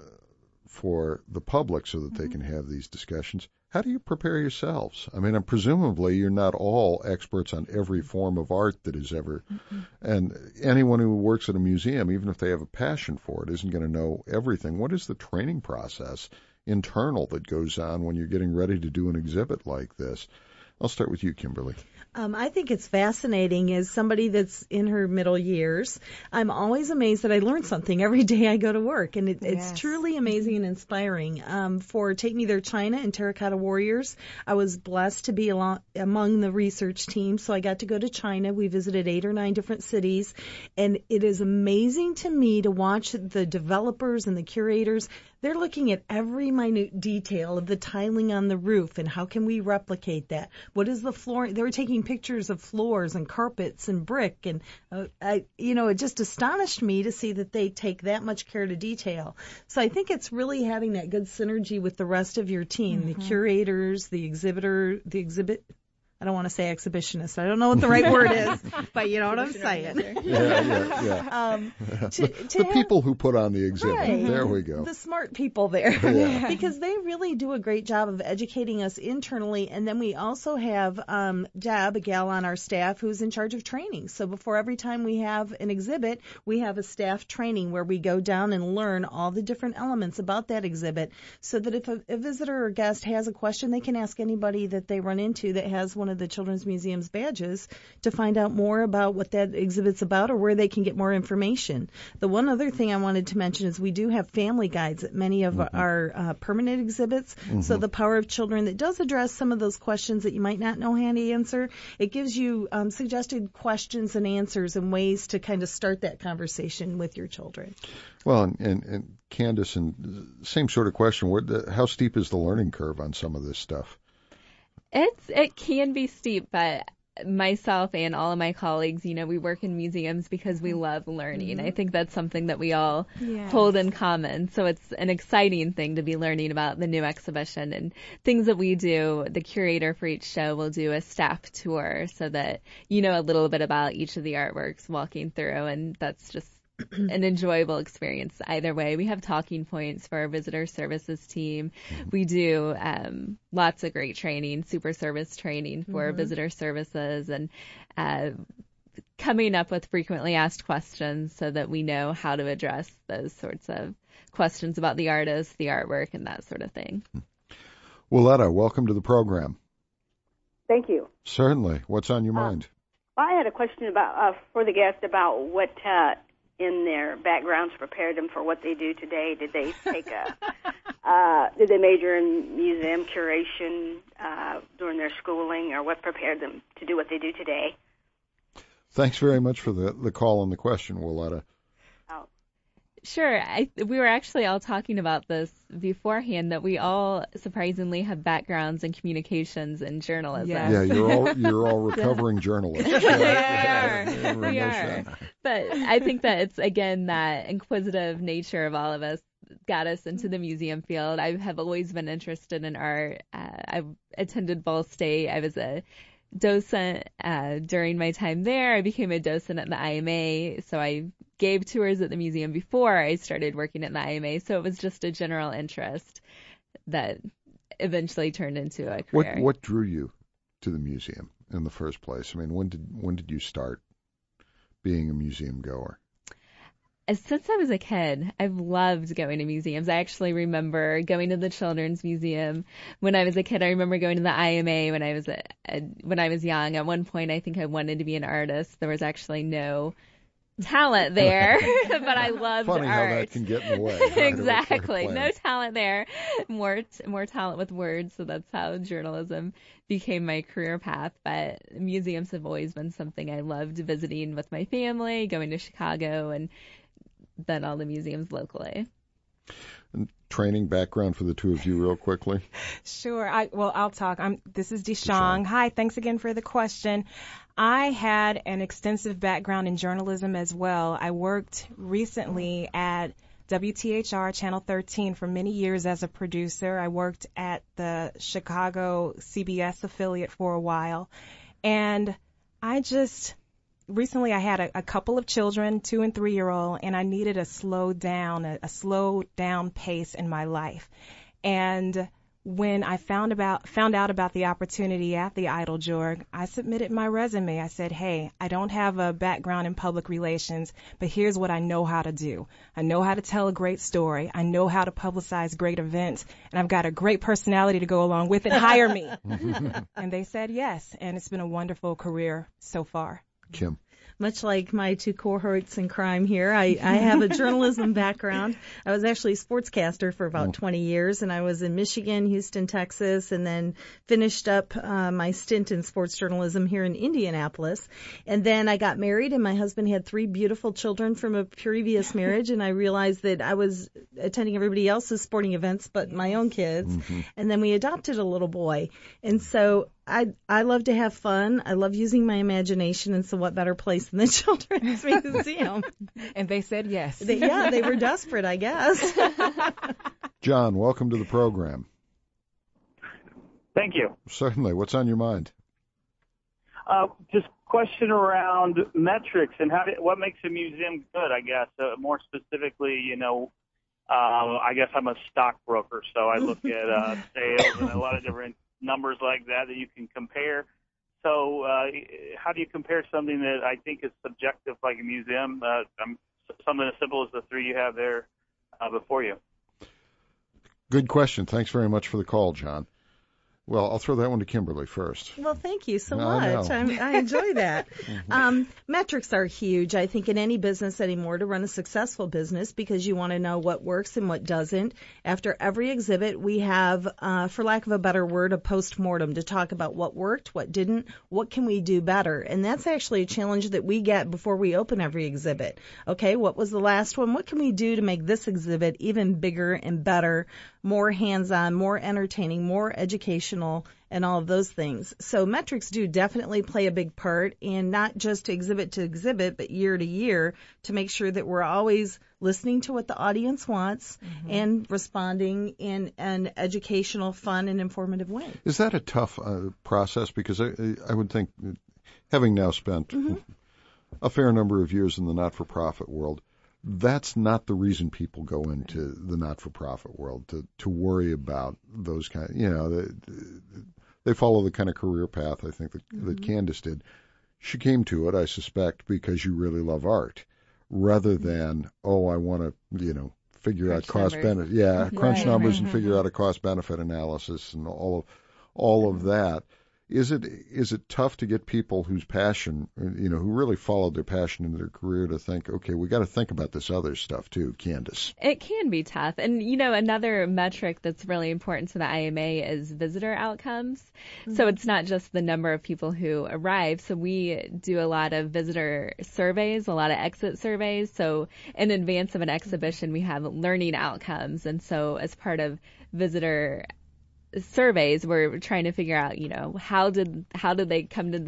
for the public so that mm-hmm. they can have these discussions. How do you prepare yourselves? I mean, presumably you're not all experts on every form of art that is ever, mm-hmm. and anyone who works at a museum, even if they have a passion for it, isn't going to know everything. What is the training process internal that goes on when you're getting ready to do an exhibit like this? I'll start with you, Kimberly. Um, I think it's fascinating. As somebody that's in her middle years, I'm always amazed that I learn something every day I go to work, and it, yes. it's truly amazing and inspiring. Um, for Take Me There China and Terracotta Warriors, I was blessed to be along, among the research team, so I got to go to China. We visited eight or nine different cities, and it is amazing to me to watch the developers and the curators. They're looking at every minute detail of the tiling on the roof and how can we replicate that. What is the floor? They were taking pictures of floors and carpets and brick, and uh, I, you know, it just astonished me to see that they take that much care to detail. So I think it's really having that good synergy with the rest of your team, mm-hmm. the curators, the exhibitor, the exhibit. I don't want to say exhibitionist. I don't know what the right word is, but you know what I'm saying. Yeah, yeah, yeah. Um, to, the to the have, people who put on the exhibit. Right, there we go. The smart people there. Yeah. Because they really do a great job of educating us internally. And then we also have um, Deb, a gal on our staff, who's in charge of training. So before every time we have an exhibit, we have a staff training where we go down and learn all the different elements about that exhibit so that if a, a visitor or guest has a question, they can ask anybody that they run into that has one of the Children's Museum's badges to find out more about what that exhibit's about or where they can get more information. The one other thing I wanted to mention is we do have family guides at many of mm-hmm. our uh, permanent exhibits. Mm-hmm. So the Power of Children, that does address some of those questions that you might not know how to answer. It gives you um, suggested questions and answers and ways to kind of start that conversation with your children. Well, and, and, and Candace, and same sort of question. What, the, how steep is the learning curve on some of this stuff? It's it can be steep, but myself and all of my colleagues, you know, we work in museums because we love learning. Mm-hmm. I think that's something that we all yes. hold in common. So it's an exciting thing to be learning about the new exhibition and things that we do. The curator for each show will do a staff tour so that you know a little bit about each of the artworks walking through, and that's just an enjoyable experience either way. We have talking points for our visitor services team. We do um, lots of great training, super service training for mm-hmm. visitor services, and uh, coming up with frequently asked questions so that we know how to address those sorts of questions about the artist, the artwork, and that sort of thing. Willetta, welcome to the program. Thank you. Certainly. What's on your uh, mind? Well, I had a question about uh, for the guest about what uh, in their backgrounds prepared them for what they do today. Did they take a, uh, did they major in museum curation uh, during their schooling, or what prepared them to do what they do today? Thanks very much for the, the call and the question, Willetta. Oh. Sure. I, we were actually all talking about this beforehand, that we all surprisingly have backgrounds in communications and journalism. Yes. Yeah, you're all you're all recovering journalists. we are. we are. But I think that it's, again, that inquisitive nature of all of us got us into the museum field. I have always been interested in art. Uh, I've attended Ball State. I was a docent uh, during my time there. I became a docent at the I M A, so I gave tours at the museum before I started working at the I M A. So it was just a general interest that eventually turned into a career. What what drew you to the museum in the first place? I mean, when did when did you start being a museum goer? Since I was a kid, I've loved going to museums. I actually remember going to the Children's Museum when I was a kid. I remember going to the I M A when I was a, a, when I was young. At one point, I think I wanted to be an artist. There was actually no talent there, but I loved Funny art. how that can get in the way. Right? Exactly. No talent there. More more talent with words, so that's how journalism became my career path. But museums have always been something I loved visiting with my family, going to Chicago, and then all the museums locally. And training background for the two of you real quickly. Sure. I, well, I'll talk. I'm, this is Deshang. Hi, thanks again for the question. I had an extensive background in journalism as well. I worked recently at W T H R Channel thirteen for many years as a producer. I worked at the Chicago C B S affiliate for a while. And I just... Recently, I had a, a couple of children, two and three year old, and I needed a slow down, a, a slow down pace in my life. And when I found about found out about the opportunity at the Eiteljorg, I submitted my resume. I said, hey, I don't have a background in public relations, but here's what I know how to do. I know how to tell a great story. I know how to publicize great events, and I've got a great personality to go along with it. Hire me. And they said yes, and it's been a wonderful career so far. Kim. Much like my two cohorts in crime here, I, I have a journalism background. I was actually a sportscaster for about oh. twenty years, and I was in Michigan, Houston, Texas, and then finished up uh, my stint in sports journalism here in Indianapolis. And then I got married, and my husband had three beautiful children from a previous marriage, and I realized that I was attending everybody else's sporting events but my own kids. Mm-hmm. And then we adopted a little boy. And so I I love to have fun. I love using my imagination, and so what better place than the Children's Museum? And they said yes. They, yeah, they were desperate, I guess. John, welcome to the program. Thank you. Certainly. What's on your mind? Uh, just question around metrics and how do, what makes a museum good, I guess. Uh, more specifically, you know, uh, I guess I'm a stockbroker, so I look at uh, sales and a lot of different numbers like that that you can compare. So uh, how do you compare something that I think is subjective like a museum, uh, um, something as simple as the three you have there uh, before you? Good question. Thanks very much for the call, John. Well, I'll throw that one to Kimberly first. Well, thank you so no, much. I, I, I enjoy that. mm-hmm. um, metrics are huge, I think, in any business anymore to run a successful business because you want to know what works and what doesn't. After every exhibit, we have, uh, for lack of a better word, a post-mortem to talk about what worked, what didn't, what can we do better. And that's actually a challenge that we get before we open every exhibit. Okay, what was the last one? What can we do to make this exhibit even bigger and better, more hands-on, more entertaining, more educational, and all of those things. So metrics do definitely play a big part, and not just exhibit to exhibit, but year to year, to make sure that we're always listening to what the audience wants mm-hmm. and responding in an educational, fun, and informative way. Is that a tough uh, process? Because I, I would think, having now spent mm-hmm. a fair number of years in the not-for-profit world, that's not the reason people go into the not-for-profit world, to, to worry about those kind of, you know, they, they follow the kind of career path I think that, mm-hmm. that Candace did. She came to it, I suspect, because you really love art, rather than, oh, I want to, you know, figure crunch out cost benefit. Yeah, crunch right, numbers right. and figure out a cost benefit analysis and all of all of that. Is it is it tough to get people whose passion, you know, who really followed their passion in their career to think, okay, we got to think about this other stuff too, Candace? It can be tough. And, you know, another metric that's really important to the I M A is visitor outcomes. Mm-hmm. So it's not just the number of people who arrive. So we do a lot of visitor surveys, a lot of exit surveys. So in advance of an exhibition, we have learning outcomes. And so as part of visitor surveys, we're trying to figure out, you know, how did how did they come to the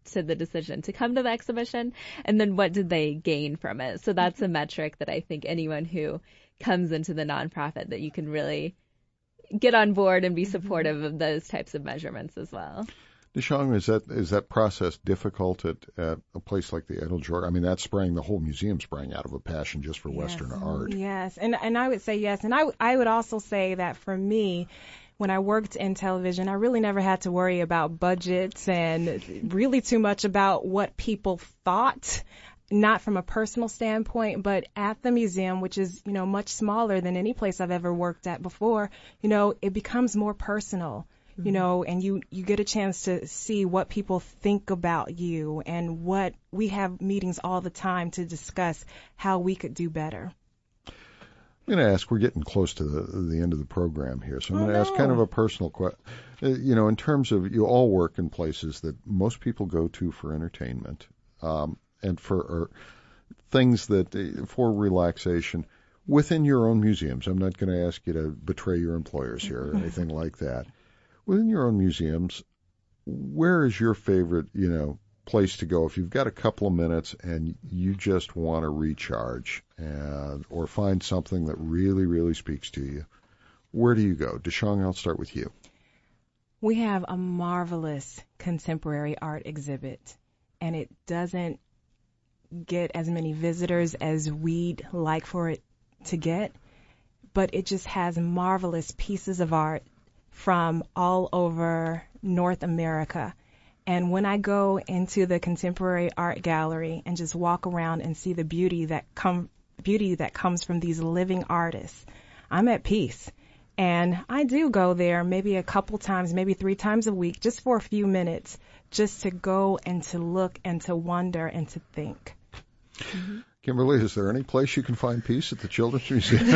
to the decision to come to the exhibition, and then what did they gain from it. So that's a metric that I think anyone who comes into the nonprofit, that you can really get on board and be supportive of those types of measurements as well. Dashang, is that is that process difficult at, at a place like the Eiteljorg? I mean, that sprang, the whole museum sprang out of a passion just for yes. Western art. Yes, and and I would say yes. And I, I would also say that for me, when I worked in television, I really never had to worry about budgets and really too much about what people thought, not from a personal standpoint, but at the museum, which is, you know, much smaller than any place I've ever worked at before, you know, it becomes more personal. You know, and you, you get a chance to see what people think about you, and what we have meetings all the time to discuss how we could do better. I'm going to ask, we're getting close to the, the end of the program here, so I'm going to oh, ask no. kind of a personal question. Uh, you know, in terms of, you all work in places that most people go to for entertainment, um, and for or things that, uh, for relaxation within your own museums. I'm not going to ask you to betray your employers here or anything like that. Within your own museums, where is your favorite, you know, place to go if you've got a couple of minutes and you just want to recharge and or find something that really, really speaks to you? Where do you go? Dashang, I'll start with you. We have a marvelous contemporary art exhibit, and it doesn't get as many visitors as we'd like for it to get, but it just has marvelous pieces of art from all over North America. And when I go into the contemporary art gallery and just walk around and see the beauty that come beauty that comes from these living artists, I'm at peace. And I do go there maybe a couple times, maybe three times a week, just for a few minutes, just to go and to look and to wonder and to think. Mm-hmm. Kimberly, is there any place you can find peace at the Children's Museum?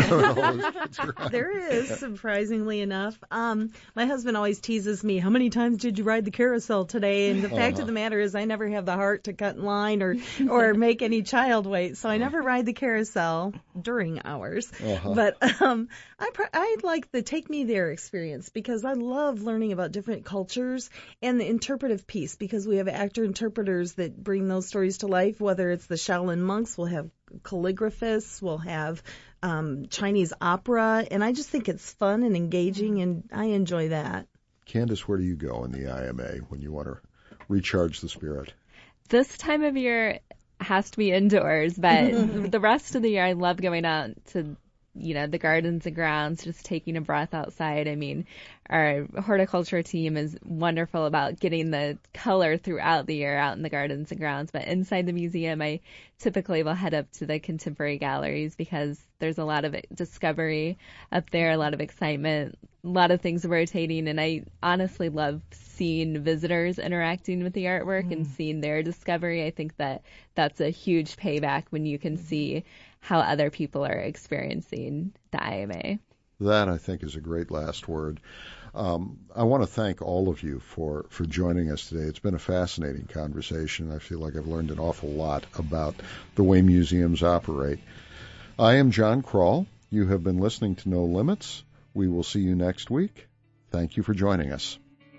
There is, surprisingly enough. Um, my husband always teases me, how many times did you ride the carousel today? And the fact uh-huh. of the matter is I never have the heart to cut in line or, or make any child wait, so I never ride the carousel during hours. Uh-huh. But um, I, pr- I like the Take Me There experience because I love learning about different cultures and the interpretive piece, because we have actor-interpreters that bring those stories to life, whether it's the Shaolin monks, we'll have calligraphists, we'll have um, Chinese opera, and I just think it's fun and engaging, and I enjoy that. Candace, where do you go in the I M A when you want to recharge the spirit? This time of year has to be indoors, but the rest of the year I love going out to, you know, the gardens and grounds, just taking a breath outside. I mean, our horticulture team is wonderful about getting the color throughout the year out in the gardens and grounds. But inside the museum, I typically will head up to the contemporary galleries because there's a lot of discovery up there, a lot of excitement, a lot of things rotating. And I honestly love seeing visitors interacting with the artwork mm. and seeing their discovery. I think that that's a huge payback when you can see how other people are experiencing the I M A. That, I think, is a great last word. Um, I want to thank all of you for, for joining us today. It's been a fascinating conversation. I feel like I've learned an awful lot about the way museums operate. I am John Kroll. You have been listening to No Limits. We will see you next week. Thank you for joining us.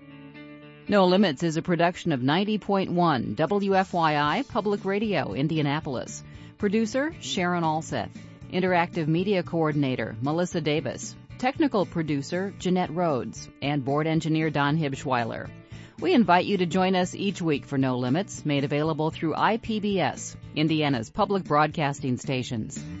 No Limits is a production of ninety point one W F Y I Public Radio, Indianapolis. Producer, Sharon Alseth. Interactive Media Coordinator, Melissa Davis. Technical Producer, Jeanette Rhodes. And Board Engineer, Don Hibschweiler. We invite you to join us each week for No Limits, made available through I P B S, Indiana's public broadcasting stations.